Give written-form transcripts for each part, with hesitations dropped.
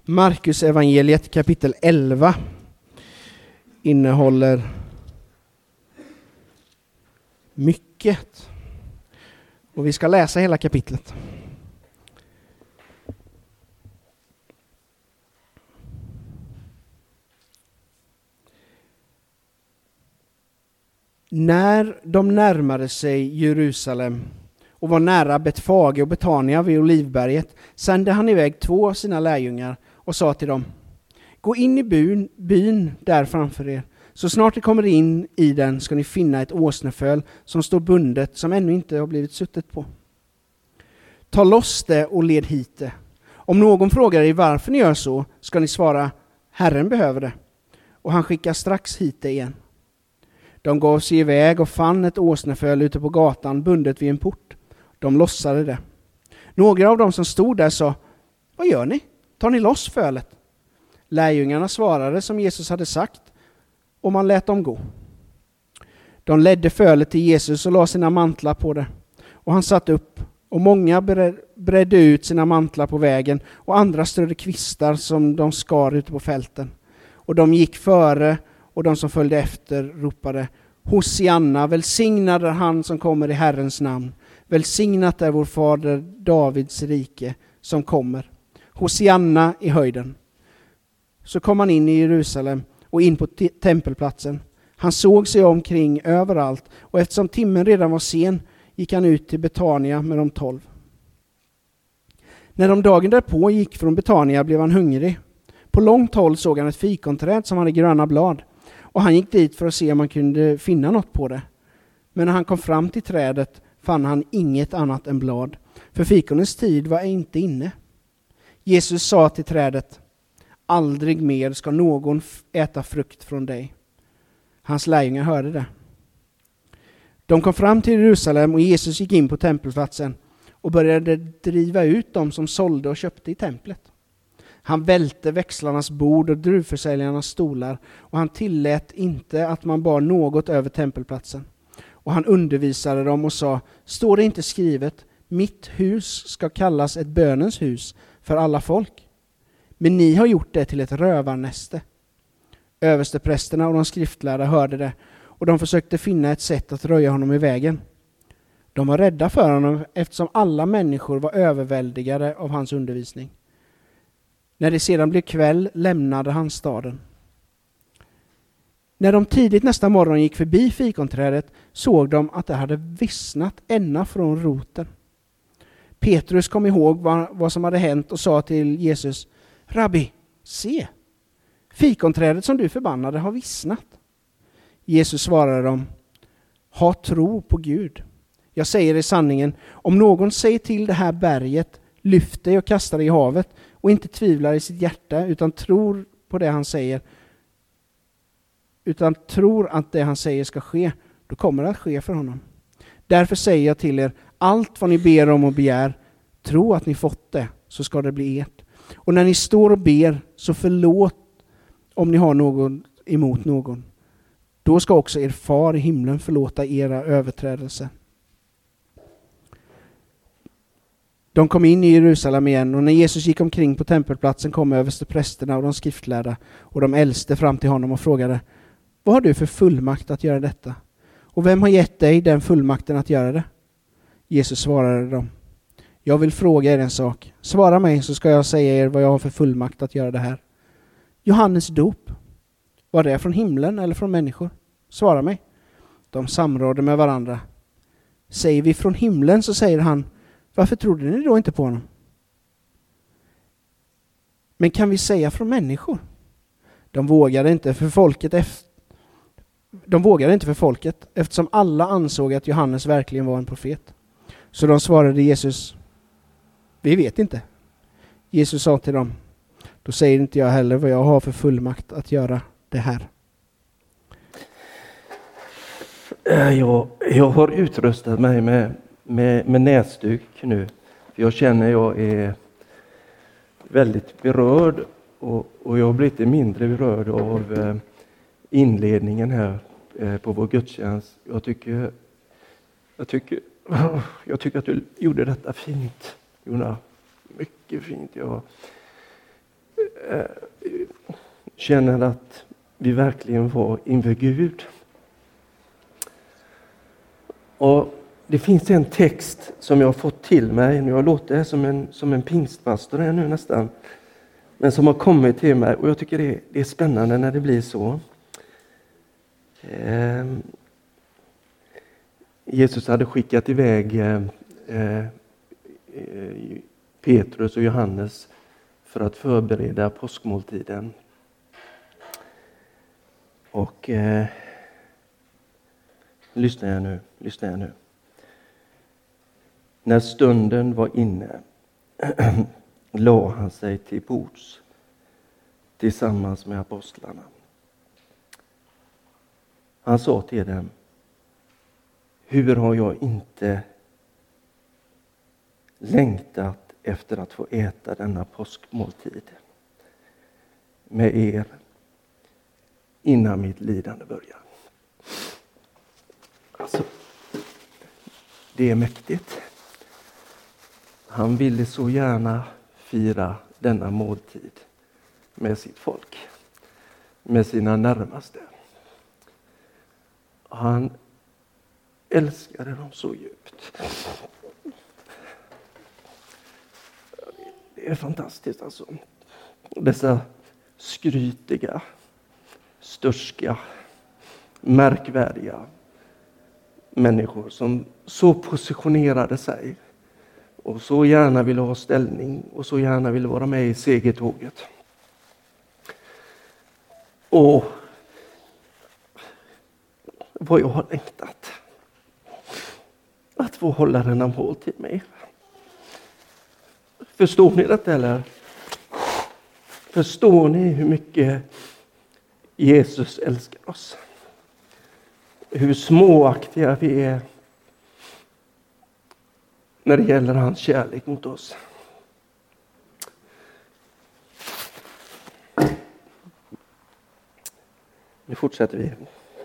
Markus evangeliet kapitel 11 innehåller mycket. Och vi ska läsa hela kapitlet. När de närmade sig Jerusalem och var nära Betfage och Betania vid Olivberget sände han iväg 2 av sina lärjungar och sa till dem: gå in i byn där framför er. Så snart ni kommer in i den ska ni finna ett åsneföl som står bundet, som ännu inte har blivit suttet på. Ta loss det och led hit det. Om någon frågar er varför ni gör så, ska ni svara: Herren behöver det. Och han skickar strax hit det igen. De gav sig iväg och fann ett åsneföl ute på gatan bundet vid en port. De lossade det. Några av dem som stod där sa: vad gör ni? Tar ni loss fölet? Lärjungarna svarade som Jesus hade sagt, och man lät dem gå. De ledde fölet till Jesus och la sina mantlar på det. Och han satt upp, och många bredde ut sina mantlar på vägen, och andra strödde kvistar som de skar ute på fälten. Och de gick före, och de som följde efter ropade: Hosianna, välsignad är han som kommer i Herrens namn. Välsignat är vår fader Davids rike som kommer. Hosianna i höjden. Så kom han in i Jerusalem och in på tempelplatsen. Han såg sig omkring överallt, och eftersom timmen redan var sen gick han ut till Betania med de 12. När de dagen därpå gick från Betania blev han hungrig. På långt håll såg han ett fikonträd som hade gröna blad, och han gick dit för att se om han kunde finna något på det. Men när han kom fram till trädet fann han inget annat än blad, för fikonens tid var inte inne. Jesus sa till trädet: aldrig mer ska någon äta frukt från dig. Hans lärjungar hörde det. De kom fram till Jerusalem, och Jesus gick in på tempelplatsen och började driva ut dem som sålde och köpte i templet. Han välte växlarnas bord och druvförsäljarnas stolar, och han tillät inte att man bar något över tempelplatsen. Och han undervisade dem och sa: står det inte skrivet, mitt hus ska kallas ett bönens hus för alla folk? Men ni har gjort det till ett rövarnäste. Översteprästerna och de skriftlärda hörde det, och de försökte finna ett sätt att röja honom i vägen. De var rädda för honom, eftersom alla människor var överväldigade av hans undervisning. När det sedan blev kväll lämnade han staden. När de tidigt nästa morgon gick förbi fikonträdet såg de att det hade vissnat ända från roten. Petrus kom ihåg vad som hade hänt och sa till Jesus: Rabbi, se, fikonträdet som du förbannade har vissnat. Jesus svarade dem: ha tro på Gud. Jag säger i sanningen, om någon säger till det här berget, lyft dig och kasta dig i havet, och inte tvivlar i sitt hjärta utan tror på det han säger, utan tror att det han säger ska ske, då kommer det att ske för honom. Därför säger jag till er, allt vad ni ber om och begär, tro att ni fått det, så ska det bli ert. Och när ni står och ber, så förlåt om ni har någon emot någon. Då ska också er far i himlen förlåta era överträdelser. De kom in i Jerusalem igen, och när Jesus gick omkring på tempelplatsen kom översteprästerna och de skriftlärda och de äldste fram till honom och frågade: vad har du för fullmakt att göra detta? Och vem har gett dig den fullmakten att göra det? Jesus svarade dem: jag vill fråga er en sak. Svara mig, så ska jag säga er vad jag har för fullmakt att göra det här. Johannes dop, var det från himlen eller från människor? Svara mig. De samrådde med varandra. Säger vi från himlen, så säger han: varför trodde ni då inte på honom? Men kan vi säga från människor? De vågade inte för folket, eftersom alla ansåg att Johannes verkligen var en profet. Så de svarade Jesus: vi vet inte. Jesus sa till dem: då säger inte jag heller vad jag har för fullmakt att göra det här. Jag har utrustat mig med näsduk nu. Jag känner jag är väldigt berörd, och jag blir lite mindre berörd av inledningen här på vår gudstjänst. Jag tycker att du gjorde detta fint, Jona. Mycket fint. känner att vi verkligen var inför Gud. Och det finns en text som jag har fått till mig. Nu har jag låtit det som en pingstpastor här nu nästan. Men som har kommit till mig. Och jag tycker det är spännande när det blir så. Jesus hade skickat iväg Petrus och Johannes för att förbereda påskmåltiden. Och lyssna jag nu. När stunden var inne la han sig till bords tillsammans med apostlarna. Han sa till dem: hur har jag inte längtat efter att få äta denna påskmåltid med er innan mitt lidande börjar. Alltså, det är mäktigt. Han ville så gärna fira denna måltid med sitt folk, med sina närmaste. Han älskade dem så djupt. Det är fantastiskt alltså. Dessa skrytiga, störska, märkvärdiga människor som så positionerade sig och så gärna ville ha ställning och så gärna ville vara med i segertåget. Och vad jag har längtat att få hålla denna måltid med. Förstår ni detta eller? Förstår ni hur mycket Jesus älskar oss? Hur småaktiga vi är när det gäller hans kärlek mot oss. Nu fortsätter vi.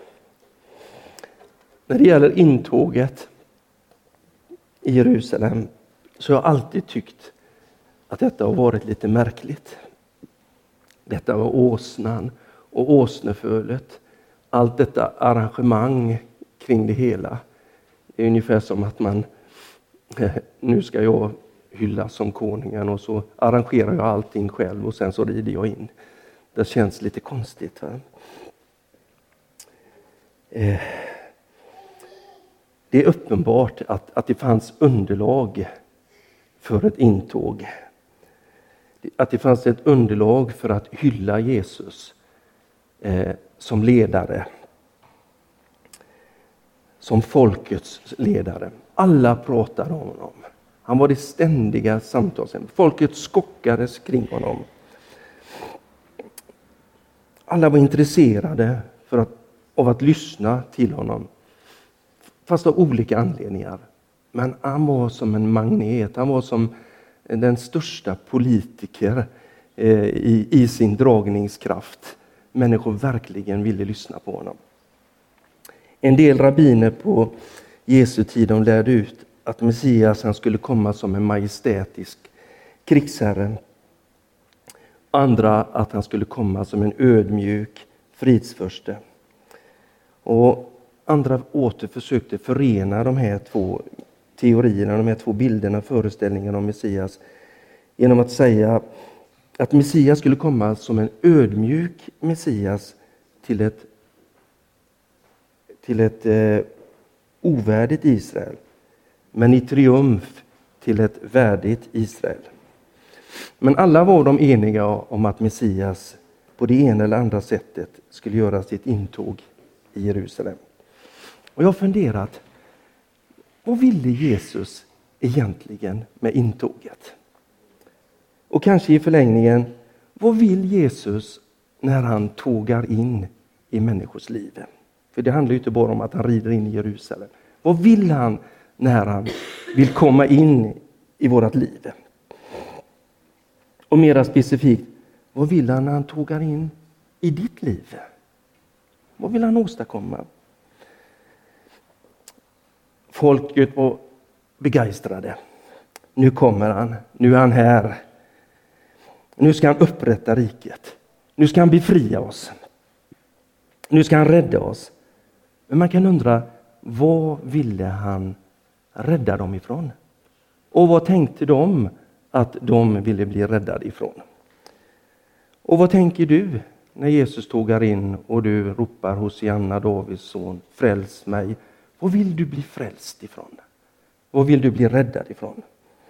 När det gäller intåget i Jerusalem så har jag alltid tyckt att detta har varit lite märkligt. Detta var åsnan och åsnefölet. Allt detta arrangemang kring det hela. Det är ungefär som att nu ska jag hyllas som konungen och så arrangerar jag allting själv och sen så rider jag in. Det känns lite konstigt. Va? Det är uppenbart att det fanns underlag för ett intåg. Att det fanns ett underlag för att hylla Jesus som ledare. Som folkets ledare. Alla pratade om honom. Han var det ständiga samtalsämnet. Folket skockades kring honom. Alla var intresserade av att lyssna till honom. Fast av olika anledningar. Men han var som en magnet. Han var som den största politiker i sin dragningskraft. Människor verkligen ville lyssna på honom. En del rabbiner på Jesu tid de lärde ut att Messias han skulle komma som en majestätisk krigsherre. Andra att han skulle komma som en ödmjuk fridsförste. Och andra åter försökte förena de här två teorierna, de här två bilderna, föreställningarna om Messias genom att säga att Messias skulle komma som en ödmjuk Messias till ett ovärdigt Israel, men i triumf till ett värdigt Israel. Men alla var de eniga om att Messias på det ena eller andra sättet skulle göra sitt intåg i Jerusalem. Och jag har funderat, vad ville Jesus egentligen med intåget? Och kanske i förlängningen, vad vill Jesus när han tågar in i människors liv? För det handlar ju inte bara om att han rider in i Jerusalem. Vad vill han när han vill komma in i vårat liv? Och mera specifikt, vad vill han när han tågar in i ditt liv? Vad vill han åstadkomma? Folket var begeistrade. Nu kommer han, nu är han här. Nu ska han upprätta riket. Nu ska han befria oss. Nu ska han rädda oss. Men man kan undra, vad ville han rädda dem ifrån? Och vad tänkte de att de ville bli räddade ifrån? Och vad tänker du när Jesus tågar in och du ropar Hosianna, Davids son, fräls mig? Vad vill du bli frälst ifrån? Vad vill du bli räddad ifrån?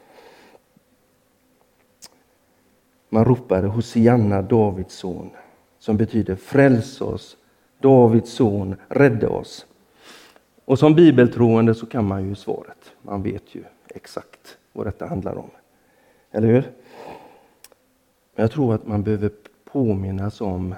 Man ropade Hosianna, Davids son, som betyder fräls oss, Davids son, rädda oss. Och som bibeltroende så kan man ju svaret. Man vet ju exakt vad detta handlar om. Eller hur? Men jag tror att man behöver påminnas om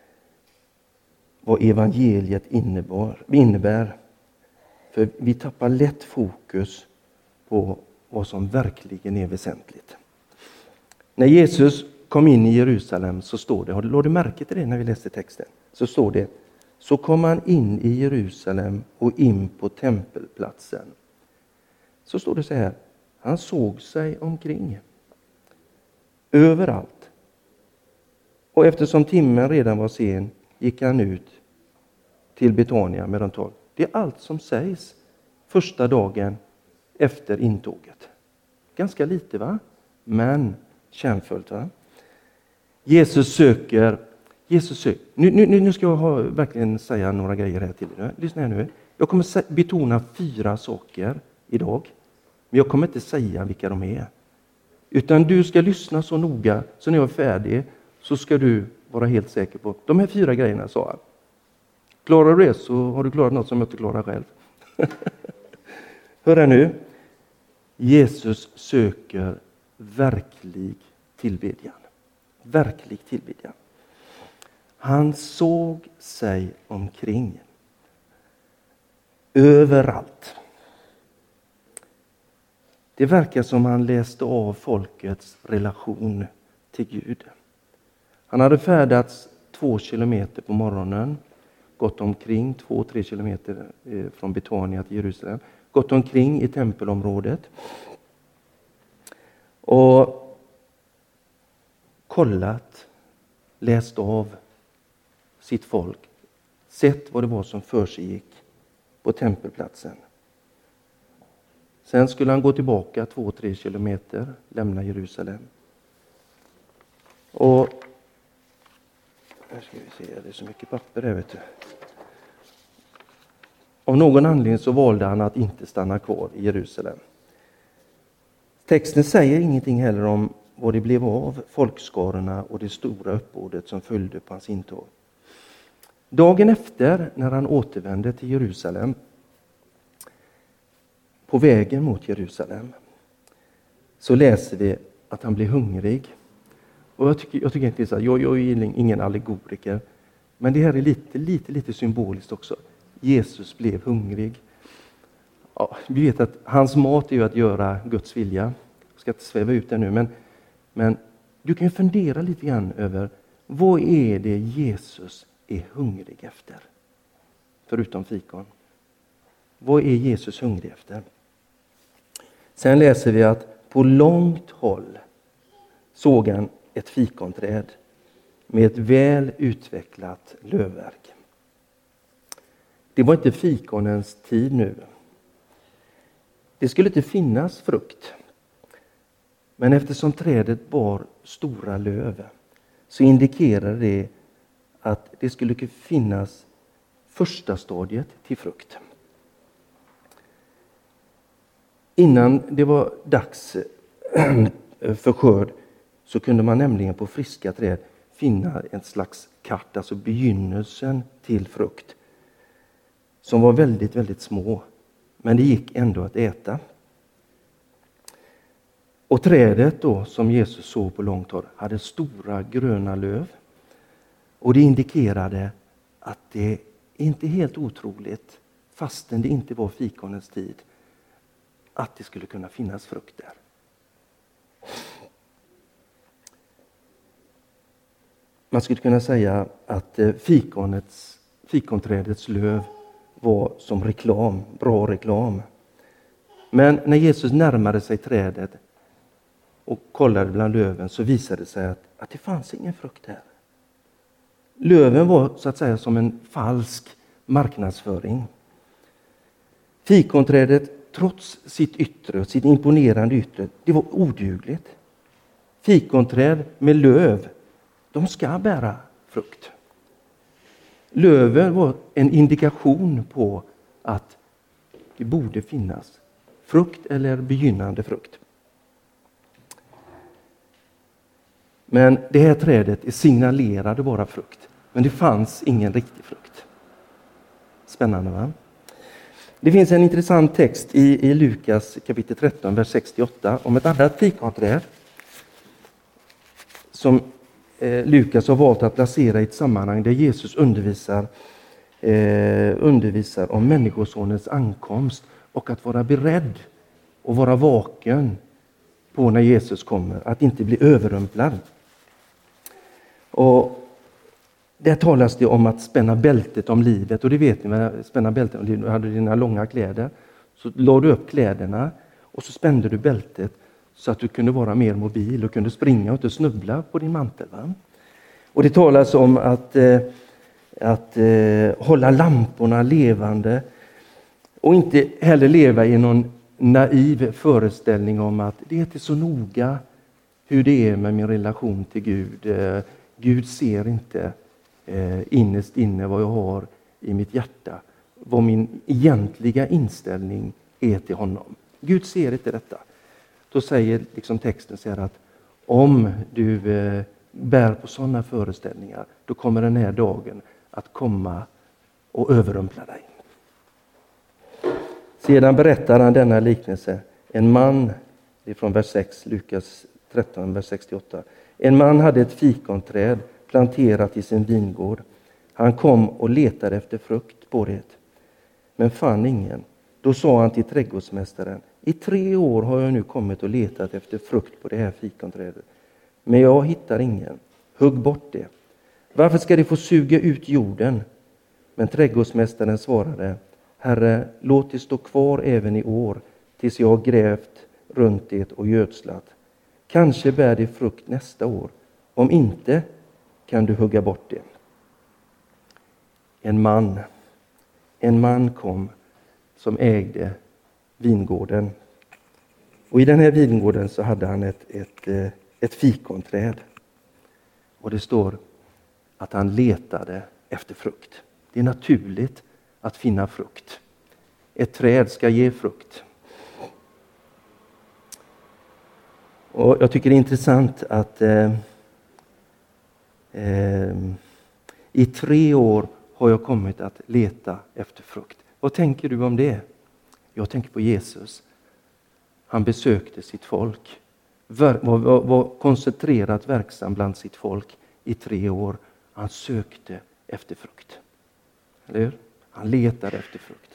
vad evangeliet innebär. För vi tappar lätt fokus på vad som verkligen är väsentligt. När Jesus kom in i Jerusalem så står det, lade du märke till det när vi läste texten? Så står det, så kom han in i Jerusalem och in på tempelplatsen. Så står det så här, han såg sig omkring. Överallt. Och eftersom timmen redan var sen gick han ut till Betania med de 12. Det är allt som sägs första dagen efter intåget. Ganska lite, va? Men kärnfullt, va? Jesus söker. Nu ska jag verkligen säga några grejer här till er. Lyssna här nu. Jag kommer betona 4 saker idag. Men jag kommer inte säga vilka de är. Utan du ska lyssna så noga så när jag är färdig så ska du vara helt säker på de här 4 grejerna, sa han. Klarar du det så har du klarat något som jag inte klarar själv. Hör här nu. Jesus söker verklig tillbedjan. Verklig tillbedjan. Han såg sig omkring. Överallt. Det verkar som han läste av folkets relation till Gud. Han hade färdats 2 kilometer på morgonen. Gått omkring 2-3 kilometer från Betania till Jerusalem. Gått omkring i tempelområdet. Och kollat, läst av sitt folk. Sett vad det var som för sig gick på tempelplatsen. Sen skulle han gå tillbaka 2-3 kilometer, lämna Jerusalem. Och här ska vi se, det är så mycket papper där, vet du. Av någon anledning så valde han att inte stanna kvar i Jerusalem. Texten säger ingenting heller om vad det blev av folkskarorna och det stora uppbådet som följde på hans intåg. Dagen efter, när han återvände till Jerusalem, på vägen mot Jerusalem, så läser vi att han blir hungrig. Och jag tycker inte så här, jag är ingen allegoriker, men det här är lite symboliskt också. Jesus blev hungrig. Ja, vi vet att hans mat är ju att göra Guds vilja. Jag ska inte sväva ut det nu, men du kan ju fundera lite grann över vad är det Jesus är hungrig efter? Förutom fikon. Vad är Jesus hungrig efter? Sen läser vi att på långt håll såg han ett fikonträd med ett väl utvecklat lövverk. Det var inte fikonens tid nu. Det skulle inte finnas frukt. Men eftersom trädet bar stora löv så indikerade det att det skulle finnas första stadiet till frukt. Innan det var dags för skörd så kunde man nämligen på friska träd finna en slags kart, alltså begynnelsen till frukt, som var väldigt, väldigt små. Men det gick ändå att äta. Och trädet då, som Jesus såg på långt håll, hade stora gröna löv. Och det indikerade att det inte helt otroligt, fastän det inte var fikonens tid, att det skulle kunna finnas frukt där. Man skulle kunna säga att fikonträdets löv var som reklam, bra reklam. Men när Jesus närmade sig trädet och kollade bland löven, så visade det sig att det fanns ingen frukt här. Löven var så att säga som en falsk marknadsföring. Fikonträdet, trots sitt yttre, sitt imponerande yttre, det var odugligt. Fikonträd med löv, de ska bära frukt. Löven var en indikation på att det borde finnas frukt eller begynnande frukt. Men det här trädet signalerade bara frukt. Men det fanns ingen riktig frukt. Spännande, va? Det finns en intressant text i Lukas kapitel 13, vers 68 om ett annat fikonträd som Lukas har valt att placera i ett sammanhang där Jesus undervisar om människosonens ankomst och att vara beredd och vara vaken på när Jesus kommer, att inte bli överrumplad. Och där talas det om att spänna bältet om livet, och det vet ni, spänna bältet om livet. Du hade dina långa kläder, så la du upp kläderna och så spände du bältet så att du kunde vara mer mobil och kunde springa och inte snubbla på din mantel. Va? Och det talas om att hålla lamporna levande och inte heller leva i någon naiv föreställning om att det är inte så noga hur det är med min relation till Gud. Gud ser inte innerst inne vad jag har i mitt hjärta, vad min egentliga inställning är till honom. Gud ser inte detta. Då säger liksom texten så här att om du bär på sådana föreställningar, då kommer den här dagen att komma och överrumpla dig. Sedan berättar han denna liknelse. En man, det är från vers 6, Lukas 13, vers 68. En man hade ett fikonträd planterat i sin vingård. Han kom och letade efter frukt på det, men fann ingen. Då sa han till trädgårdsmästaren: i 3 år har jag nu kommit och letat efter frukt på det här fikonträdet, men jag hittar ingen. Hugg bort det. Varför ska det få suga ut jorden? Men trädgårdsmästaren svarade: Herre, låt det stå kvar även i år, tills jag har grävt runt det och gödslat. Kanske bär det frukt nästa år. Om inte kan du hugga bort det. En man kom som ägde vingården. Och i den här vingården så hade han ett fikonträd. Och det står att han letade efter frukt. Det är naturligt att finna frukt. Ett träd ska ge frukt. Och jag tycker det är intressant att i 3 år har jag kommit att leta efter frukt. Vad tänker du om det? Jag tänker på Jesus. Han besökte sitt folk. Var koncentrerat verksam bland sitt folk i 3 år. Han sökte efter frukt. Eller hur? Han letade efter frukt.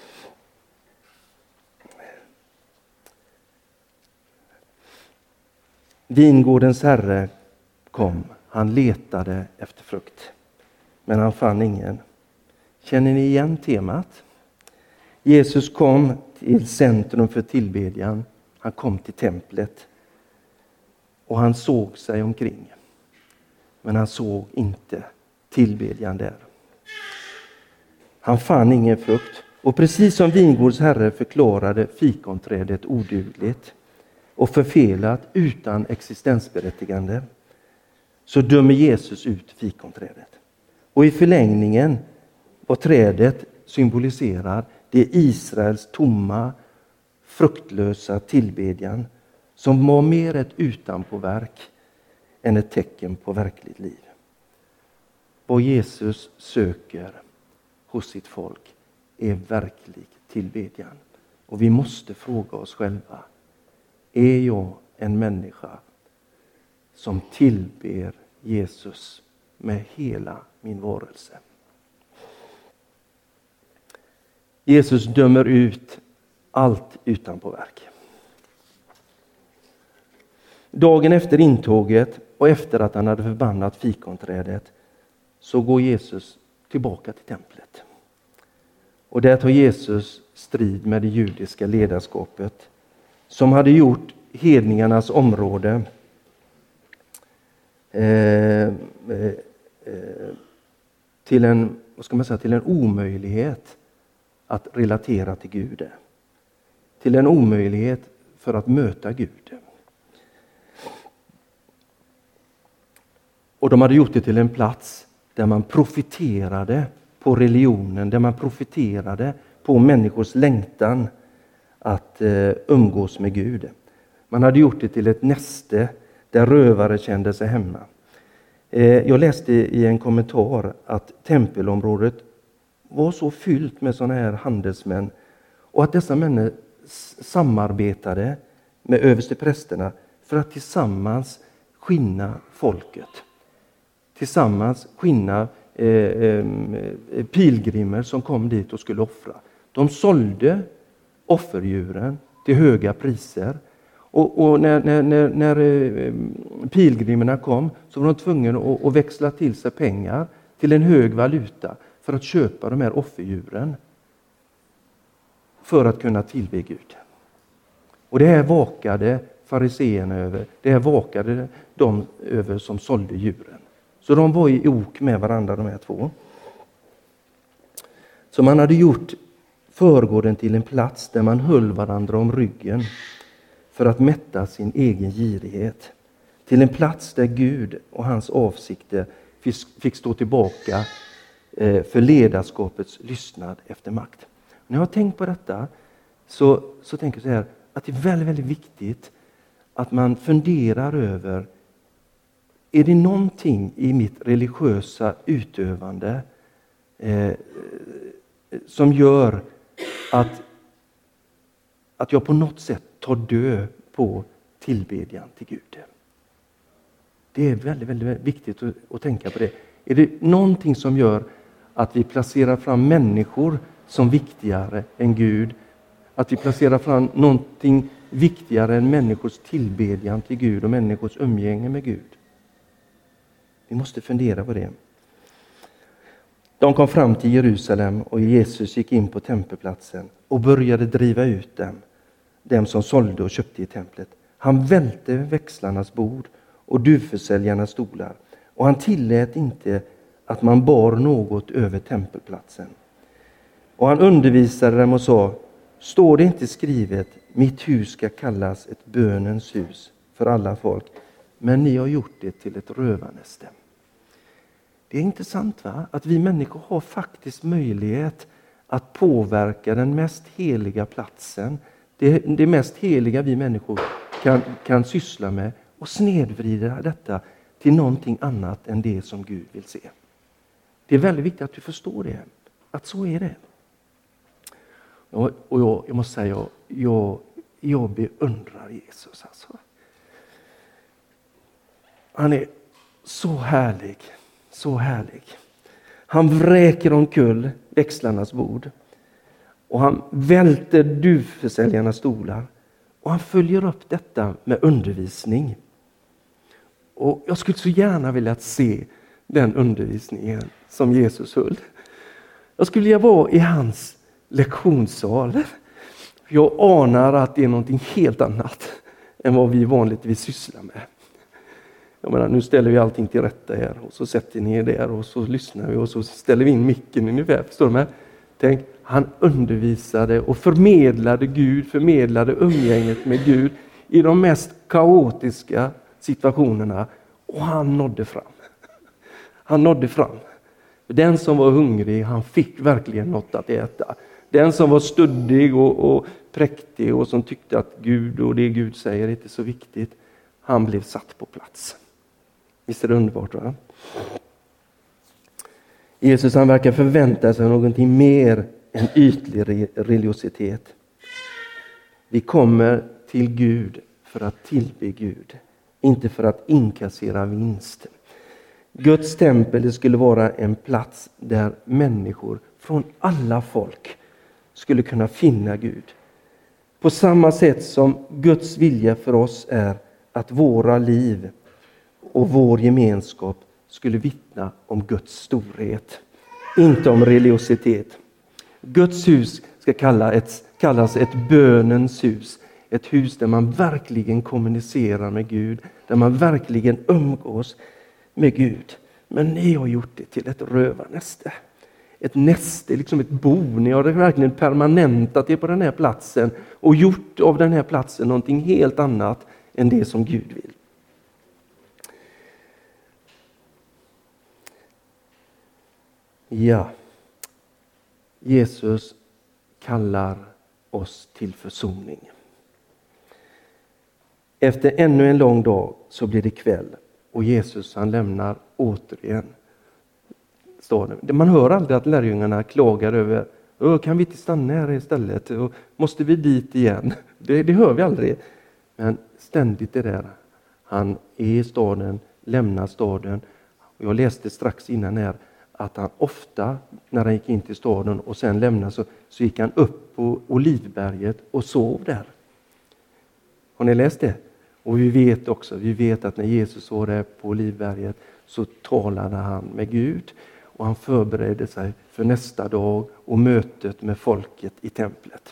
Vingårdens herre kom. Han letade efter frukt. Men han fann ingen. Känner ni igen temat? Jesus kom till centrum för tillbedjan. Han kom till templet. Och han såg sig omkring. Men han såg inte tillbedjan där. Han fann ingen frukt. Och precis som vingårds herre förklarade fikonträdet odugligt och förfelat utan existensberättigande, så dömer Jesus ut fikonträdet. Och i förlängningen vad trädet symboliserar, det är Israels tomma, fruktlösa tillbedjan som var mer ett utanpåverk än ett tecken på verkligt liv. Vad Jesus söker hos sitt folk är verklig tillbedjan. Och vi måste fråga oss själva: är jag en människa som tillber Jesus med hela min varelse? Jesus dömer ut allt utanpåverk. Dagen efter intåget och efter att han hade förbannat fikonträdet så går Jesus tillbaka till templet. Och där tar Jesus strid med det judiska ledarskapet som hade gjort hedningarnas område till en, vad ska man säga, till en omöjlighet att relatera till Gud. Till en omöjlighet för att möta Gud. Och de hade gjort det till en plats där man profiterade på religionen, där man profiterade på människors längtan att umgås med Gud. Man hade gjort det till ett näste där rövare kände sig hemma. Jag läste i en kommentar att tempelområdet var så fyllt med sådana här handelsmän och att dessa män samarbetade med översteprästerna för att tillsammans skinna folket. Tillsammans skinna pilgrimer som kom dit och skulle offra. De sålde offerdjuren till höga priser. Och när pilgrimerna kom så var de tvungna att växla till sig pengar till en hög valuta för att köpa de här offerdjuren. För att kunna tillbe Gud. Och det här vakade fariseerna över. Det här vakade de över som sålde djuren. Så de var i ok med varandra, de här två. Så man hade gjort förgården till en plats där man höll varandra om ryggen för att mätta sin egen girighet. Till en plats där Gud och hans avsikter fick stå tillbaka för ledarskapets lyssnad efter makt. När jag har tänkt på detta så tänker jag så här att det är väldigt, väldigt viktigt att man funderar över, är det någonting i mitt religiösa utövande som gör att jag på något sätt tar död på tillbedjan till Gud? Det är väldigt, väldigt viktigt att tänka på det. Är det någonting som gör att vi placerar fram människor som viktigare än Gud? Att vi placerar fram någonting viktigare än människors tillbedjan till Gud och människors umgänge med Gud? Vi måste fundera på det. De kom fram till Jerusalem och Jesus gick in på tempelplatsen och började driva ut dem som sålde och köpte i templet. Han välte växlarnas bord och duvförsäljarnas stolar och han tillät inte att man bar något över tempelplatsen. Och han undervisade dem och sa, står det inte skrivet, mitt hus ska kallas ett bönens hus för alla folk, men ni har gjort det till ett rövarnäste. Det är intressant, va? Att vi människor har faktiskt möjlighet att påverka den mest heliga platsen. Det mest heliga vi människor kan syssla med och snedvrida detta till någonting annat än det som Gud vill se. Det är väldigt viktigt att du förstår det. Att så är det. Och jag måste säga, jag beundrar Jesus. Alltså. Han är så härlig. Så härlig. Han vräker omkull växlarnas bord. Och han välter duvförsäljarnas stolar. Och han följer upp detta med undervisning. Och jag skulle så gärna vilja se den undervisningen som Jesus höll. Jag skulle vilja vara i hans lektionssal. Jag anar att det är någonting helt annat än vad vi vanligtvis sysslar med. Jag menar, nu ställer vi allting till rätta här och så sätter ni er där och så lyssnar vi och så ställer vi in micken ungefär. Förstår du? Tänk, han undervisade och förmedlade umgänget med Gud i de mest kaotiska situationerna och han nådde fram. Han nådde fram. Den som var hungrig, han fick verkligen något att äta. Den som var studdig och präktig och som tyckte att Gud och det Gud säger är inte så viktigt, han blev satt på plats. Visst är det underbart, va? Jesus, han verkar förvänta sig någonting mer än ytlig religiositet. Vi kommer till Gud för att tillbe Gud, inte för att inkassera vinst. Guds tempel, det skulle vara en plats där människor från alla folk skulle kunna finna Gud. På samma sätt som Guds vilja för oss är att våra liv och vår gemenskap skulle vittna om Guds storhet, inte om religiositet. Guds hus ska kallas ett bönens hus, Ett hus där man verkligen kommunicerar med Gud. Där man verkligen umgås med Gud. Men ni har gjort det till ett rövarnäste. Ett näste, liksom ett bo. Ni har verkligen permanentat er på den här platsen. Och gjort av den här platsen någonting helt annat än det som Gud vill. Ja. Jesus kallar oss till försoning. Efter ännu en lång dag så blir det kväll. Och Jesus han lämnar återigen staden. Man hör aldrig att lärjungarna klagar över kan vi inte stanna här istället? Och måste vi dit igen? Det hör vi aldrig. Men ständigt är där. Han är i staden, lämnar staden. Och jag läste strax innan här att han ofta när han gick in till staden och sen lämnade så gick han upp på Olivberget och sov där. Har ni läst det? Och vi vet att när Jesus var där på Olivberget så talade han med Gud och han förberedde sig för nästa dag och mötet med folket i templet.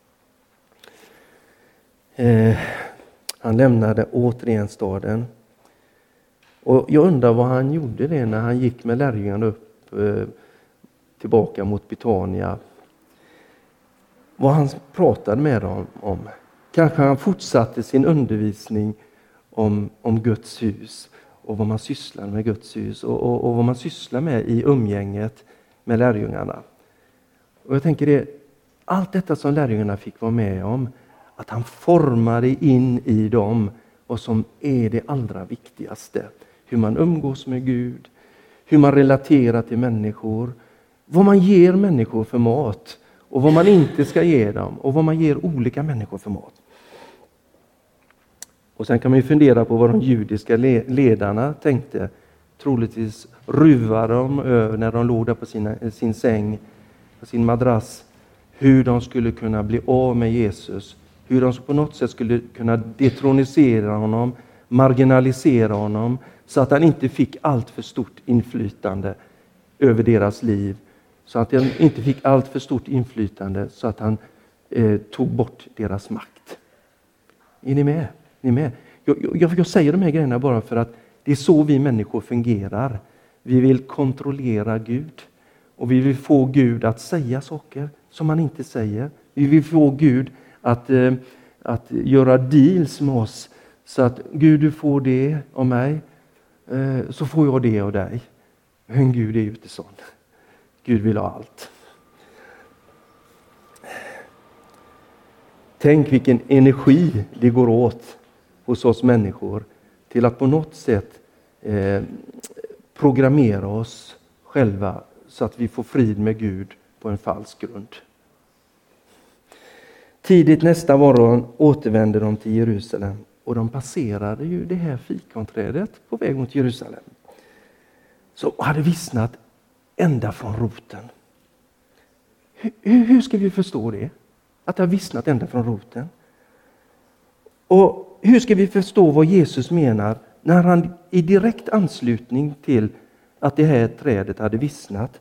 Han lämnade återigen staden. Och jag undrar vad han gjorde det när han gick med lärjungarna upp tillbaka mot Betania. Vad han pratade med dem om. Kanske han fortsatte sin undervisning om Guds hus och vad man sysslar med Guds hus och vad man sysslar med i umgänget med lärjungarna. Och jag tänker allt detta som lärjungarna fick vara med om, att han formade in i dem vad som är det allra viktigaste. Hur man umgås med Gud, hur man relaterar till människor, vad man ger människor för mat och vad man inte ska ge dem och vad man ger olika människor för mat. Och sen kan man ju fundera på vad de judiska ledarna tänkte. Troligtvis ruvade de när de låg där på sin säng, på sin madrass, hur de skulle kunna bli av med Jesus. Hur de på något sätt skulle kunna detronisera honom, marginalisera honom, så att han inte fick allt för stort inflytande över deras liv. Så att han inte fick allt för stort inflytande så att han tog bort deras makt. Är ni med? Jag säger de här grejerna bara för att det är så vi människor fungerar. Vi vill kontrollera Gud. Och vi vill få Gud att säga saker som han inte säger. Vi vill få Gud att göra deals med oss. Så att Gud, du får det av mig, så får jag det av dig. Men Gud är ju inte sån. Gud vill ha allt. Tänk vilken energi det går åt hos oss människor till att på något sätt programmera oss själva så att vi får frid med Gud på en falsk grund. Tidigt nästa morgon återvände de till Jerusalem och de passerade ju det här fikonträdet på väg mot Jerusalem. Så hade vissnat ända från roten. Hur ska vi förstå det? Att det har vissnat ända från roten. Och hur ska vi förstå vad Jesus menar när han i direkt anslutning till att det här trädet hade vissnat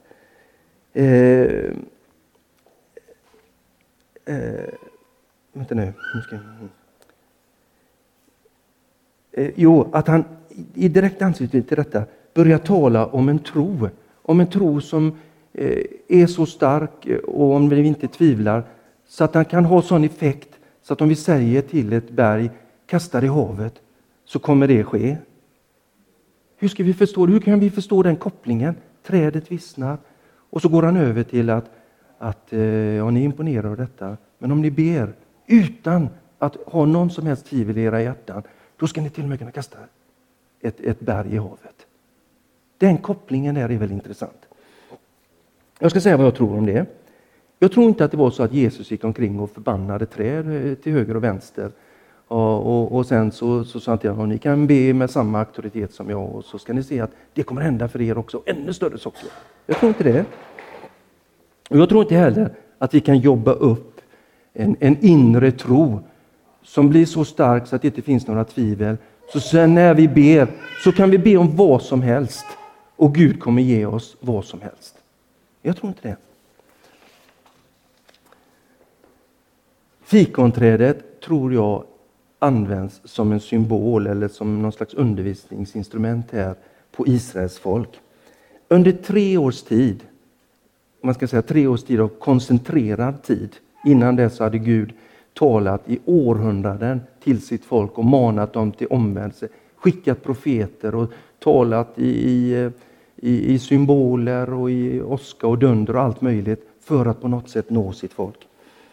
att han i direkt anslutning till detta börjar tala om en tro som är så stark och om vi inte tvivlar så att han kan ha sån effekt så att om vi säger till ett berg kasta det i havet så kommer det ske. Hur ska vi förstå det? Hur kan vi förstå den kopplingen? Trädet vissnar och så går han över till att ni är imponerade av detta, men om ni ber utan att ha någon som helst tvivel i era hjärtan, då ska ni till och med kunna kasta ett berg i havet. Den kopplingen där är väl intressant. Jag ska säga vad jag tror om det. Jag tror inte att det var så att Jesus gick omkring och förbannade träd till höger och vänster. Och sen så sa han till dem, ni kan be med samma auktoritet som jag och så ska ni se att det kommer hända för er också. Ännu större saker. Jag tror inte det. Och jag tror inte heller att vi kan jobba upp en inre tro som blir så stark så att det inte finns några tvivel. Så sen när vi ber så kan vi be om vad som helst och Gud kommer ge oss vad som helst. Jag tror inte det. Fikonträdet tror jag används som en symbol eller som någon slags undervisningsinstrument här på Israels folk. Under 3 års tid, man ska säga 3 års tid av koncentrerad tid, innan dess hade Gud talat i århundraden till sitt folk och manat dem till omvändelse, skickat profeter och talat i symboler och i åska och dunder och allt möjligt för att på något sätt nå sitt folk.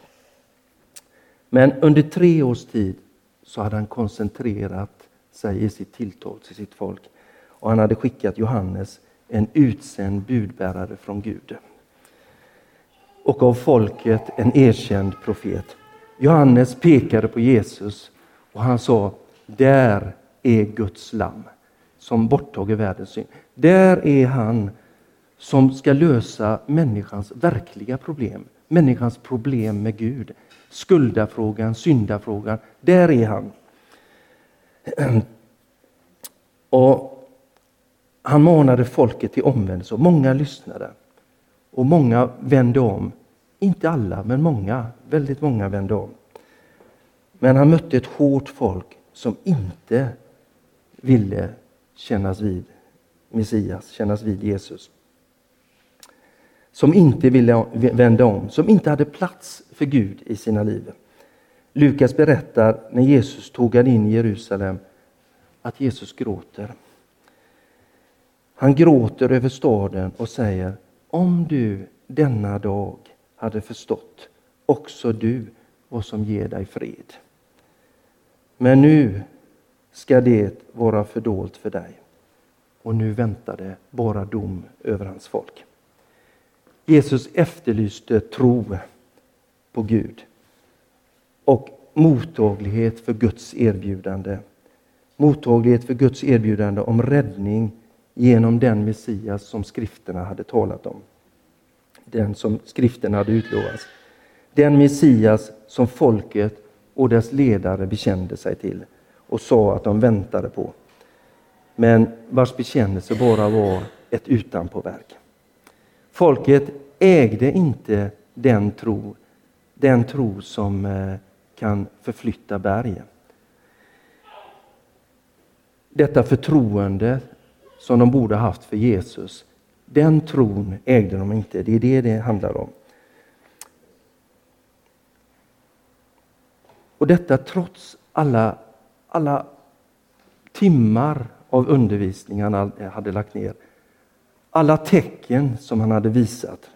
Men under 3 års tid så hade han koncentrerat sig i sitt tilltal till sitt folk. Och han hade skickat Johannes, en utsänd budbärare från Gud. Och av folket en erkänd profet. Johannes pekade på Jesus och han sa, där är Guds lamm som borttager världens synd. Där är han som ska lösa människans verkliga problem. Människans problem med Gud. Skuldafrågan, syndafrågan. Där är han. Och han manade folket till omvändelse och många lyssnade. Och många vände om. Inte alla, men många. Väldigt många vände om. Men han mötte ett hårt folk som inte ville kännas vid Messias, kännas vid Jesus. Som inte ville vända om, som inte hade plats för Gud i sina liv. Lukas berättar när Jesus tog in i Jerusalem att Jesus gråter. Han gråter över staden och säger, om du denna dag hade förstått också du vad som ger dig fred. Men nu ska det vara fördolt för dig. Och nu väntade bara dom över hans folk. Jesus efterlyste tro på Gud och mottaglighet för Guds erbjudande. Mottaglighet för Guds erbjudande om räddning genom den Messias som skrifterna hade talat om. Den som skrifterna hade utlovats. Den Messias som folket och dess ledare bekände sig till och sa att de väntade på. Men vars bekännelse bara var ett utanpåverk. Folket ägde inte den tro som kan förflytta berg. Detta förtroende som de borde haft för Jesus, den tron ägde de inte. Det är det handlar om. Och detta trots alla timmar av undervisning han hade lagt ner. Alla tecken som han hade visat.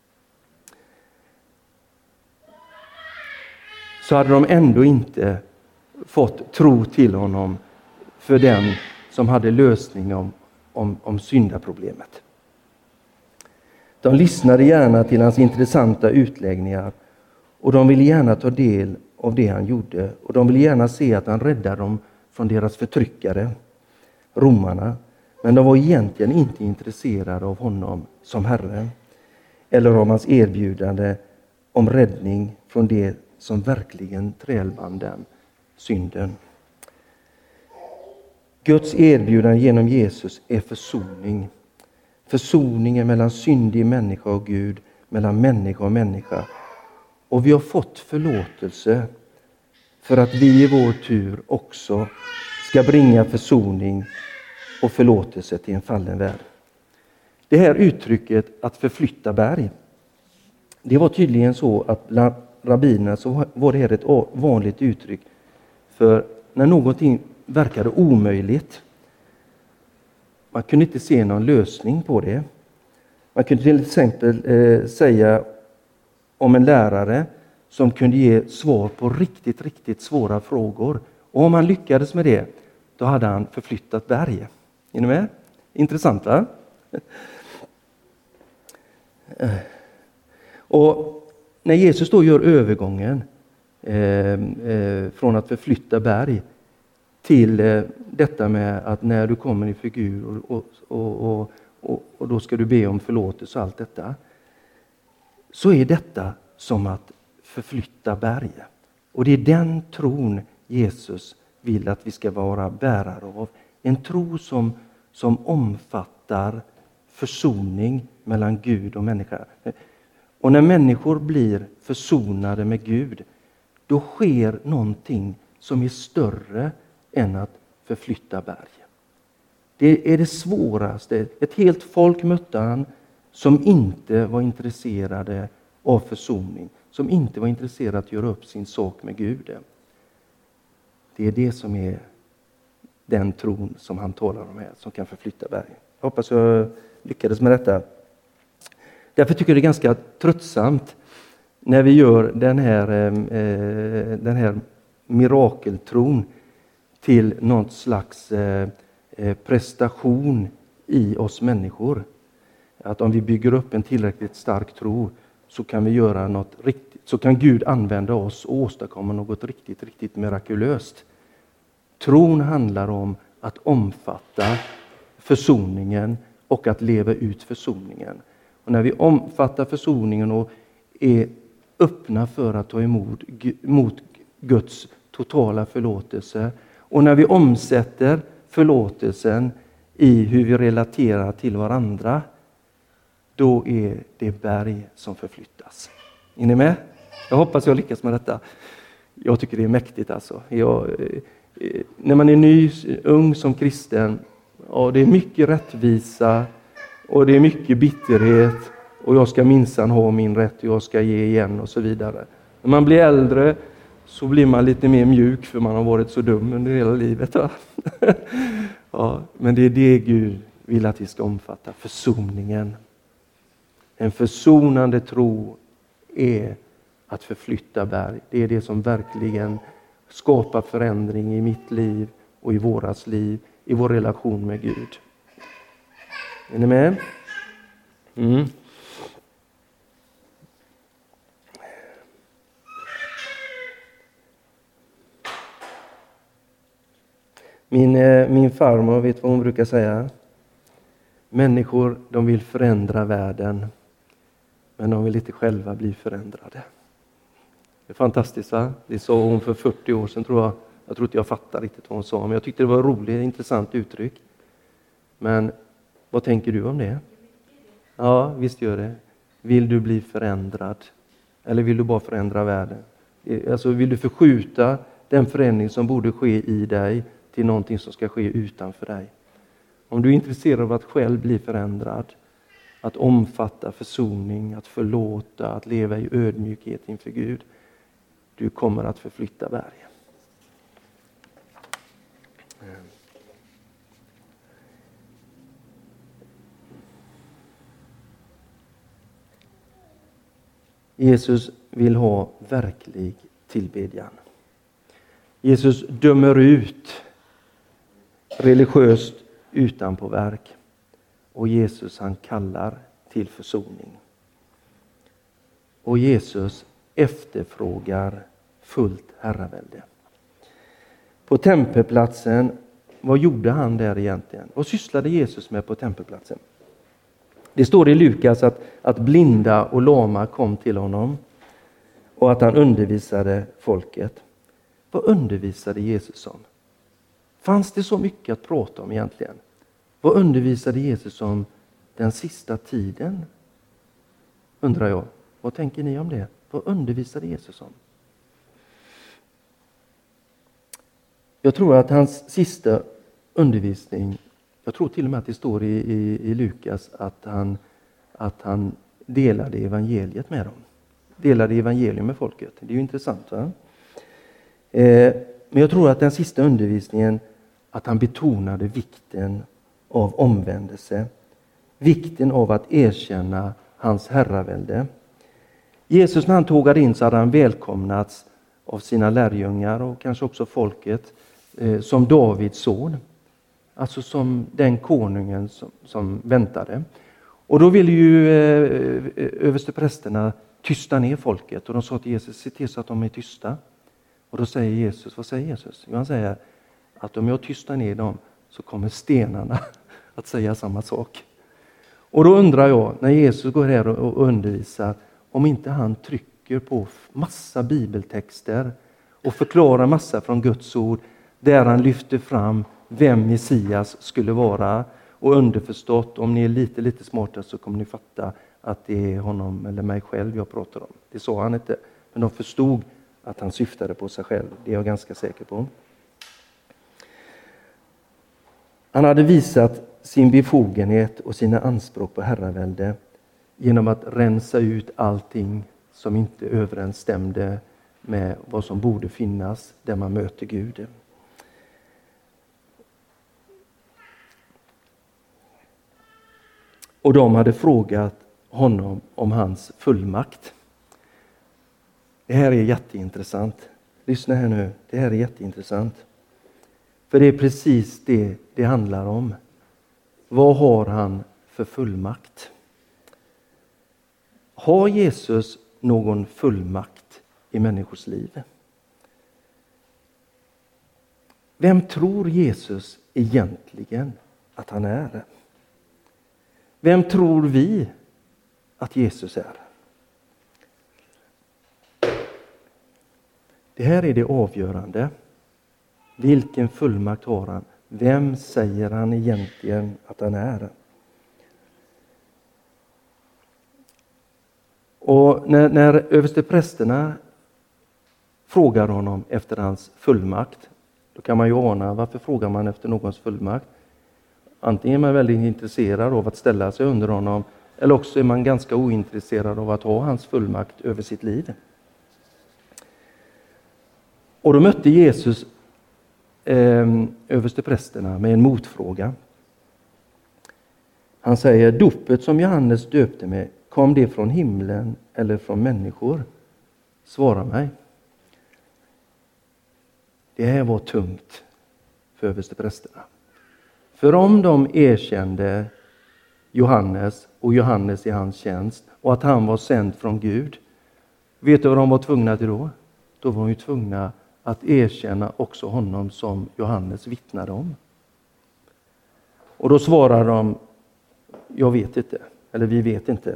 Så hade de ändå inte fått tro till honom för den som hade lösning om syndaproblemet. De lyssnade gärna till hans intressanta utläggningar och de ville gärna ta del av det han gjorde. Och de ville gärna se att han räddade dem från deras förtryckare, romarna. Men de var egentligen inte intresserade av honom som Herre eller av hans erbjudande om räddning från det som verkligen trälband dem, synden. Guds erbjudande genom Jesus är försoning. Försoningen mellan syndig människa och Gud, mellan människa och människa. Och vi har fått förlåtelse för att vi i vår tur också ska bringa försoning och förlåtelse till en fallen värld. Det här uttrycket att förflytta berg, det var tydligen så att bland rabbinerna så var det här ett vanligt uttryck för när någonting verkade omöjligt. Man kunde inte se någon lösning på det. Man kunde till exempel säga om en lärare som kunde ge svar på riktigt svåra frågor. Och om han lyckades med det, då hade han förflyttat berg. Är ni med? Intressant, va? Och när Jesus då gör övergången från att förflytta berg till detta med att när du kommer i figur och då ska du be om förlåtelse och allt detta, så är detta som att förflytta berg. Och det är den tron Jesus vill att vi ska vara bärare av. En tro som omfattar försoning mellan Gud och människa. Och när människor blir försonade med Gud, då sker någonting som är större än att förflytta berg. Det är det svåraste. Ett helt folk mötte han som inte var intresserade av försoning. Som inte var intresserade att göra upp sin sak med Gud. Det är det som är den tron som han talar om här, som kan förflytta berg. Jag hoppas jag lyckades med detta. Därför tycker jag det är ganska tröttsamt när vi gör den här mirakeltron till något slags prestation i oss människor. Att om vi bygger upp en tillräckligt stark tro så kan vi göra något riktigt, så kan Gud använda oss och åstadkomma något riktigt mirakulöst. Tron handlar om att omfatta försoningen och att leva ut försoningen. Och när vi omfattar försoningen och är öppna för att ta emot Guds totala förlåtelse, och när vi omsätter förlåtelsen i hur vi relaterar till varandra, då är det berg som förflyttas. Är ni med? Jag hoppas jag lyckas med detta. Jag tycker det är mäktigt alltså. När man är ung som kristen, det är mycket rättvisa och det är mycket bitterhet och jag ska minsann ha min rätt och jag ska ge igen och så vidare. När man blir äldre så blir man lite mer mjuk för man har varit så dum under hela livet. Va? Ja, men det är det Gud vill att vi ska omfatta, försoningen. En försonande tro är att förflytta berg. Det är det som verkligen skapar förändring i mitt liv och i våras liv, i vår relation med Gud. Är ni med? Min farmor, vet vad hon brukar säga? Människor, de vill förändra världen, men de vill inte själva bli förändrade. Det är fantastiskt, va? Det sa hon för 40 år sedan, tror jag. Jag tror inte jag fattar riktigt vad hon sa, men jag tyckte det var ett roligt, intressant uttryck. Men vad tänker du om det? Ja, visst gör det. Vill du bli förändrad? Eller vill du bara förändra världen? Alltså, vill du förskjuta den förändring som borde ske i dig till någonting som ska ske utanför dig? Om du är intresserad av att själv bli förändrad, att omfatta försoning, att förlåta, att leva i ödmjukhet inför Gud, du kommer att förflytta bergen. Jesus vill ha verklig tillbedjan. Jesus dömer ut religiöst utanpåverk. Och Jesus, han kallar till försoning. Och Jesus efterfrågar fullt herravälde. På tempelplatsen, vad gjorde han där egentligen? Vad sysslade Jesus med på tempelplatsen? Det står i Lukas att blinda och lama kom till honom och att han undervisade folket. Vad undervisade Jesus om? Fanns det så mycket att prata om egentligen? Vad undervisade Jesus om den sista tiden? Undrar jag. Vad tänker ni om det? Vad undervisade Jesus om? Jag tror att hans sista undervisning, jag tror till och med att det står i Lukas att han delade evangeliet med dem. Delade evangelium med folket. Det är ju intressant, va? Men jag tror att den sista undervisningen, att han betonade vikten av omvändelse. Vikten av att erkänna hans herravälde. Jesus, när han tågade in, så hade han välkomnats av sina lärjungar och kanske också folket som Davids son. Alltså som den konungen som väntade. Och då ville ju översteprästerna tysta ner folket. Och de sa till Jesus, se till så att de är tysta. Och då säger Jesus, vad säger Jesus? Jo, han säger att om jag tystar ner dem så kommer stenarna att säga samma sak. Och då undrar jag, när Jesus går här och undervisar, om inte han trycker på massa bibeltexter och förklarar massa från Guds ord, där han lyfter fram vem Messias skulle vara. Och underförstått, om ni är lite smarta så kommer ni fatta att det är honom eller mig själv jag pratar om. Det sa han inte, men de förstod att han syftade på sig själv. Det är jag ganska säker på. Han hade visat sin befogenhet och sina anspråk på herravälde genom att rensa ut allting som inte överensstämde med vad som borde finnas där man möter Gud. Och de hade frågat honom om hans fullmakt. Det här är jätteintressant. Lyssna här nu, det här är jätteintressant. För det är precis det det handlar om. Vad har han för fullmakt? Har Jesus någon fullmakt i människors liv? Vem tror Jesus egentligen att han är? Vem tror vi att Jesus är? Det här är det avgörande. Vilken fullmakt har han? Vem säger han egentligen att han är? Och när översteprästerna frågar honom efter hans fullmakt, då kan man ju ana varför frågar man efter någons fullmakt. Antingen är man väldigt intresserad av att ställa sig under honom, eller också är man ganska ointresserad av att ha hans fullmakt över sitt liv. Och då mötte Jesus översteprästerna med en motfråga. Han säger, dopet som Johannes döpte med, kom det från himlen eller från människor? Svara mig. Det här var tungt för översteprästerna. För om de erkände Johannes och Johannes i hans tjänst och att han var sänd från Gud, vet du vad de var tvungna till då? Då var de ju tvungna att erkänna också honom som Johannes vittnade om. Och då svarar de, jag vet inte, eller vi vet inte.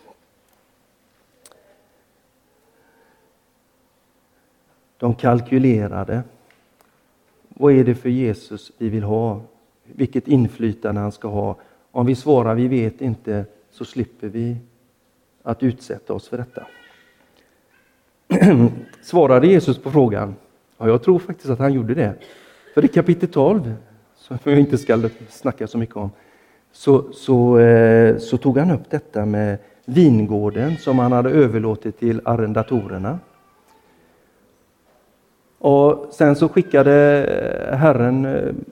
De kalkylerade. Vad är det för Jesus vi vill ha? Vilket inflytande han ska ha? Om vi svarar vi vet inte, så slipper vi att utsätta oss för detta. Svarade Jesus på frågan? Ja, jag tror faktiskt att han gjorde det. För i kapitel 12, som jag inte ska snacka så mycket om, så tog han upp detta med vingården som han hade överlåtit till arrendatorerna. Och sen så skickade Herren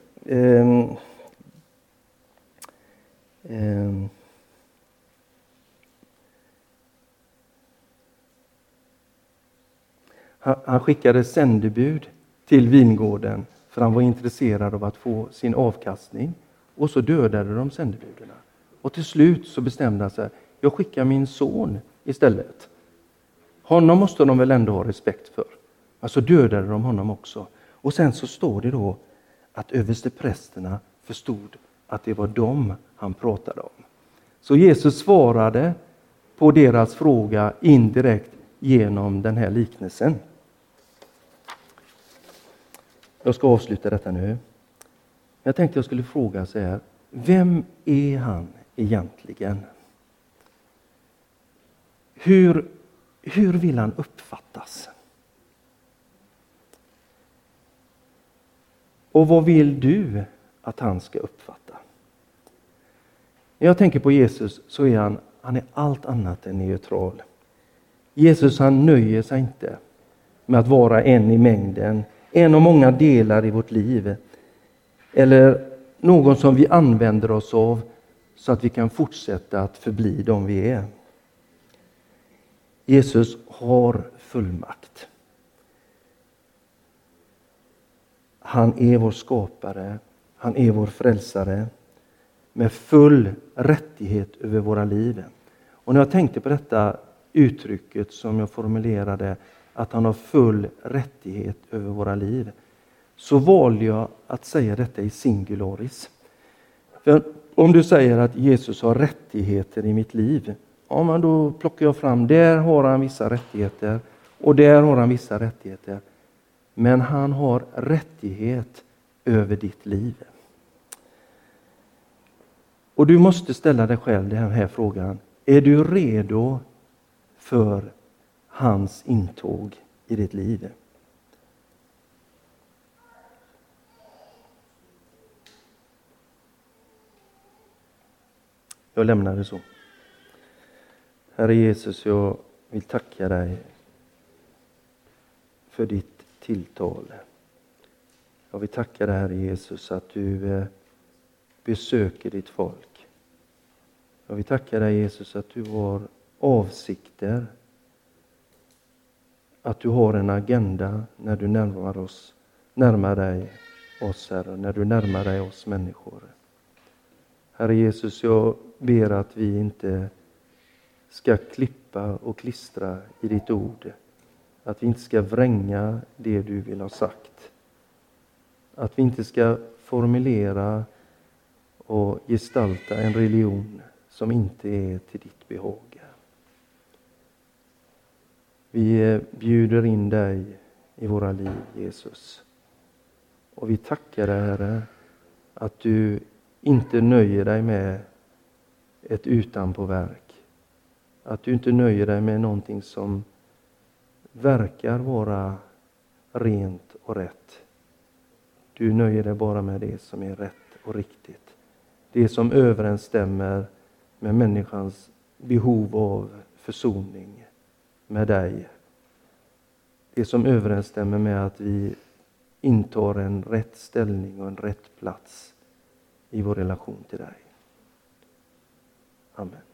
han skickade sändebud till vingården för han var intresserad av att få sin avkastning. Och så dödade de sändebuden. Och till slut så bestämde han sig, jag skickar min son istället. Honom måste de väl ändå ha respekt för. Alltså dödade de honom också. Och sen så står det då att översteprästerna förstod att det var dem han pratade om. Så Jesus svarade på deras fråga indirekt genom den här liknelsen. Jag ska avsluta detta nu. Jag tänkte jag skulle fråga så här. Vem är han egentligen? Hur vill han uppfattas? Och vad vill du att han ska uppfatta? När jag tänker på Jesus så är han är allt annat än neutral. Jesus han nöjer sig inte med att vara en i mängden, en av många delar i vårt liv. Eller någon som vi använder oss av så att vi kan fortsätta att förbli de vi är. Jesus har fullmakt. Han är vår skapare, han är vår frälsare med full rättighet över våra liv. Och när jag tänkte på detta uttrycket som jag formulerade, att han har full rättighet över våra liv, så valde jag att säga detta i singularis. För om du säger att Jesus har rättigheter i mitt liv, ja, men då plockar jag fram, där har han vissa rättigheter och där har han vissa rättigheter. Men han har rättighet över ditt liv. Och du måste ställa dig själv den här frågan. Är du redo för hans intåg i ditt liv. Jag lämnar det så. Herre Jesus, jag vill tacka dig för ditt tilltal. Jag vill tacka dig, Herre Jesus, att du besöker ditt folk. Jag vill tacka dig, Jesus, att du har avsikter. Att du har en agenda när du närmar dig oss, Herre, när du närmar dig oss människor. Herre Jesus, jag ber att vi inte ska klippa och klistra i ditt ord. Att vi inte ska vränga det du vill ha sagt. Att vi inte ska formulera och gestalta en religion som inte är till ditt behag. Vi bjuder in dig i våra liv, Jesus. Och vi tackar dig, Herre, att du inte nöjer dig med ett utanpåverk. Att du inte nöjer dig med någonting som verkar vara rent och rätt. Du nöjer dig bara med det som är rätt och riktigt. Det som överensstämmer med människans behov av försoning med dig. Det som överensstämmer med att vi intar en rätt ställning och en rätt plats i vår relation till dig. Amen.